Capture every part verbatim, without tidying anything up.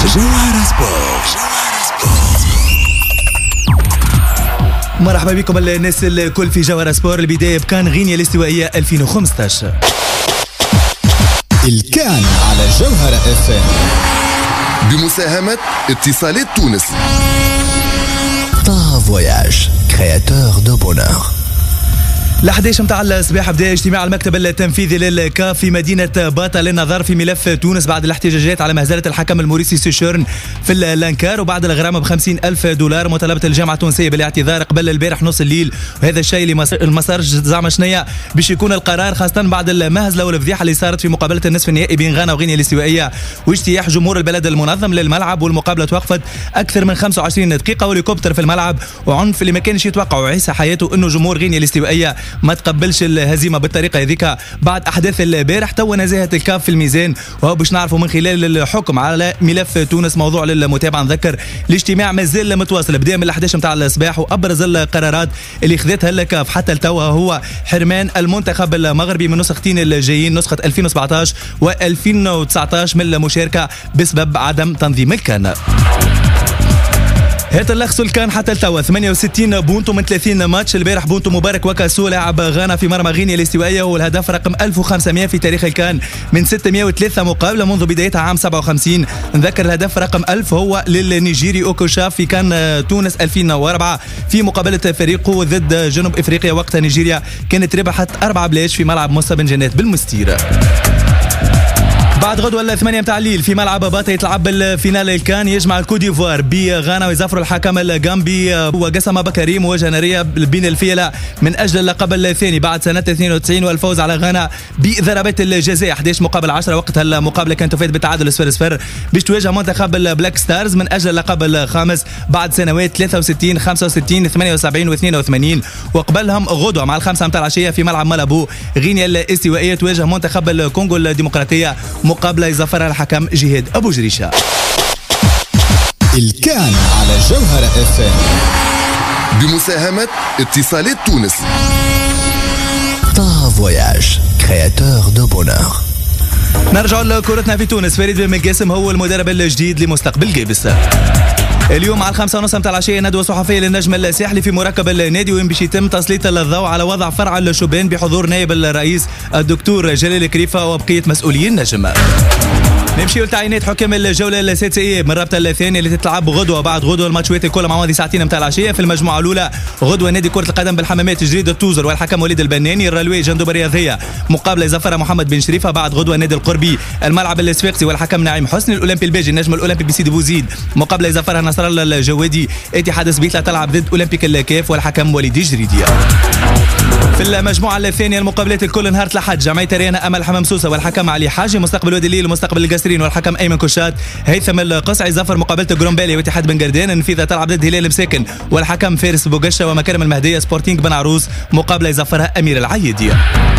جوهرة سبورت. مرحبا بكم الناس الكل في جوهرة سبورت. البداية بكان غينيا الاستوائية ألفين وخمسطاش. الكان على جوهرة اف ام بمساهمة اتصالات تونس. طه فواياج كرياتور دو بونور. الحداش متاع الصباح بدا اجتماع المكتب التنفيذي للكاف في مدينة باطا للنظر في ملف تونس بعد الاحتجاجات على مهزلة الحكم الموريسي سوشيرن في اللانكار، وبعد الغرامة بخمسين ألف دولار. مطالبة الجامعة التونسية بالاعتذار قبل البارح نص الليل، وهذا الشيء اللي المسار زعما شنيا باش يكون القرار، خاصة بعد المهزلة والفضيحة اللي صارت في مقابلة النصف النهائي بين غانا وغينيا الاستوائية واجتياح جمهور البلد المنظم للملعب. والمقابلة توقفت أكثر من خمسة وعشرين دقيقة والهليكوبتر في الملعب، وعنف اللي ما كانش يتوقع وعيسى حياته انه جمهور غينيا الاستوائية ما تقبلش الهزيمه بالطريقه هذيك بعد احداث البارح. تو نزاهه الكاف في الميزان، وهو باش نعرفوا من خلال الحكم على ملف تونس. موضوع للمتابعه، نذكر الاجتماع مازال متواصل، بدا من الحداش نتاع الصباح، وابرز القرارات اللي خذتها الكاف حتى لتوا هو حرمان المنتخب المغربي من نسختين الجايين، نسخه ألفين وسبعطاش وألفين وتسعطاش من المشاركه بسبب عدم تنظيم الكان. هات اللخص كان حتى التوا ثمانية وستين بونتو من ثلاثين ماتش. البارح بونتو مبارك وكاسو لاعب غانا في مرمى غينيا الاستوائية، والهدف رقم ألف وخمسمائة في تاريخ الكان من ستمائة وثلاثة مقابلة منذ بدايتها عام سبعة وخمسين. نذكر الهدف رقم ألف هو للنيجيري اوكوشا في كان تونس ألفين وأربعة في مقابلة فريقه ضد جنوب افريقيا، وقتها نيجيريا كانت ربحت أربعة بلاش في ملعب موسى بن جنات بالمستير. بعد غدوة الثمانية متاع الليل في ملعب باطا يتلعب الفينال الكان، يجمع الكوديفوار بغانا ويزفر الحكم الجامبي وقسم بكريم مواجهة نارية بين الفيلة من أجل اللقب الثاني بعد سنة اثنين وتسعين والفوز على غانا بضربات الجزاء أحد عشر مقابل عشرة. وقتها المقابلة كانت تفيد بالتعادل صفر صفر باش تواجه منتخب البلاك ستارز من أجل اللقب الخامس بعد سنوات ثلاثة وستين خمسة وستين ثمانية وسبعين واثنين وثمانين. وقبلهم غدوة مع الخمسة متاع العشية في ملعب مالابو غينيا الاستوائية تواجه منتخب الكونغو الديمقراطية مقابلة يظفرها الحكم جهاد أبو جريشة. الكان على جوهرة اف ام بمساهمة اتصالات تونس. طه فواياج كرياتور دو بونور. نرجع لكرتنا في تونس. فريد بن مقاسم هو المدرب الجديد لمستقبل جيبس. اليوم على الخمسة ونص متاع العشية ندوة صحفية للنجم الساحلي في مركب النادي، وين باش يتم تسليط الضوء على وضع فرع الشبان بحضور نائب الرئيس الدكتور جلال كريفة وبقية مسؤولي النجم. نمشي لتعيينات حكام الجولة السادسة من الرابطة الثانية اللي تتلعب غدوة. بعد غدوة الماتشات الكل مع ماضي ساعتين متاع العشية. في المجموعة الأولى غدوة نادي كرة القدم بالحمامات جريدة التوزر والحكم وليد البناني. الرلوي جندوب الرياضية مقابلة يزفرها محمد بن شريفة. بعد غدوة نادي القربي الملعب الصفاقسي والحكم نعيم حسني. الأولمبي الباجي النجم الأولمبي بسيدي بوزيد مقابلة يزفرها نصر الله الجوادي. اتحاد سبيطلة تلعب ضد أولمبيك الكاف والحكم وليد جريدية. في المجموعة الثانية المقابلات الكل نهار الأحد جمعية ريانا أمل حمام سوسة والحكم علي حاجي. مستقبل وادي الليل ومستقبل القصرين والحكم أيمن كوشات. هيثم القصعي زفر مقابلة جرومبالي واتحاد بن قردان. النفيذة تلعب ضد هلال مساكن والحكم فارس بوغشة. ومكارم المهدية سبورتينغ بن عروس مقابلة يزفرها أمير العيدية.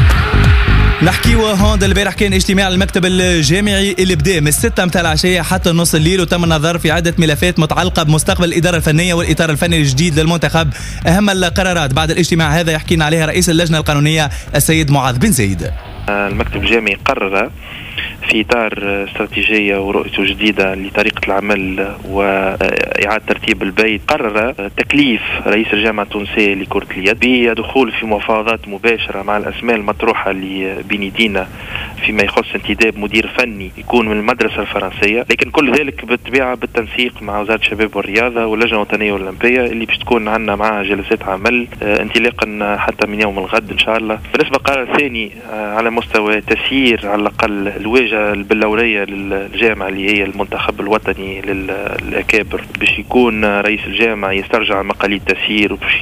نحكيو هوند. البارح كان اجتماع المكتب الجامعي اللي بدا من الستة متاع العشية حتى نص الليل، وتم النظر في عدة ملفات متعلقة بمستقبل الإدارة الفنية والإطار الفني الجديد للمنتخب. أهم القرارات بعد الاجتماع هذا يحكينا عليها رئيس اللجنة القانونية السيد معاذ بن زايد. المكتب الجامعي قرر في إطار استراتيجية ورؤيته جديدة لطريقة العمل وإعادة ترتيب البيت، قرر تكليف رئيس الجامعة التونسية لكرة اليد بدخول في مفاوضات مباشرة مع الأسماء المطروحة بين يدينا فيما يخص انتداب مدير فني يكون من المدرسة الفرنسية، لكن كل ذلك بالطبيعة بالتنسيق مع وزارة الشباب والرياضة واللجنة الوطنية الأولمبية اللي باش تكون عندنا معها جلسات عمل انطلاقا حتى من يوم الغد إن شاء الله. بالنسبة للقرار الثاني على مستوى تسيير على الأقل الواجهة البلورية للجامعة اللي هي المنتخب الوطني للأكابر، باش يكون رئيس الجامعة يسترجع مقاليد تسيير وباش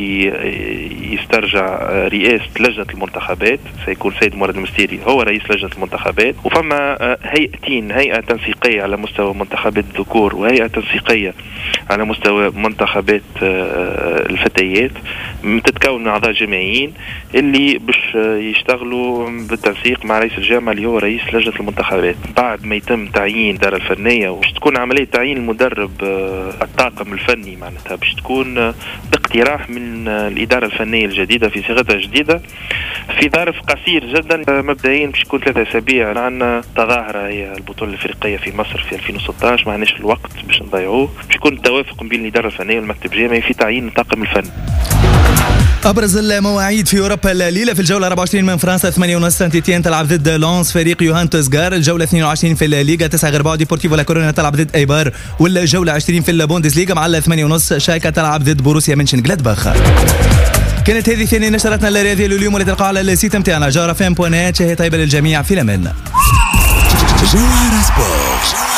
يسترجع رئاسة لجنة المنتخبات. سيكون سيد مراد المستيري هو رئيس لجنة المنتخبات. وفما هيئتين، هيئة تنسيقية على مستوى منتخبات الذكور وهيئة تنسيقية على مستوى منتخبات الفتيات، تتكون من أعضاء جامعيين اللي باش يشتغلوا بالتنسيق مع رئيس الجامعة اللي هو رئيس لجنة المنتخبات. بعد ما يتم تعيين الإدارة الفنية وباش تكون عملية تعيين المدرب الطاقم الفني معناتها باش تكون اقتراح من الإدارة الفنية الجديدة في صيغتها الجديدة في ظرف قصير جدا. مبدئيا باش يكون ثلاثة أسابيع عندنا تظاهرة هي البطولة الأفريقية في مصر في ألفين وستة عشر، ما عندناش الوقت باش نضيعوه. باش يكون التوافق بين الإدارة الفنية والمكتب الجامعي في تعيين طاقم الفن. أبرز المواعيد في أوروبا الليلة: في الجولة أربعة وعشرين من فرنسا ثمانية ونص سانت إتيان تلعب ضد لونس فريق يوهانتوس غار. الجولة اثنين وعشرين في الليغا تسعة غير بعد ديبورتيفو لا كورونا تلعب ضد ايبار. والجولة عشرين في البوندسليغا مع ثمانية ونص شايكا تلعب ضد بوروسيا منشن جلادباخ. كانت هذه ثاني نشرتنا الرياضية لليوم والتي تلقاها على السيت متاعنا جارة فام بوانات. شهي طيبة للجميع في الأمان.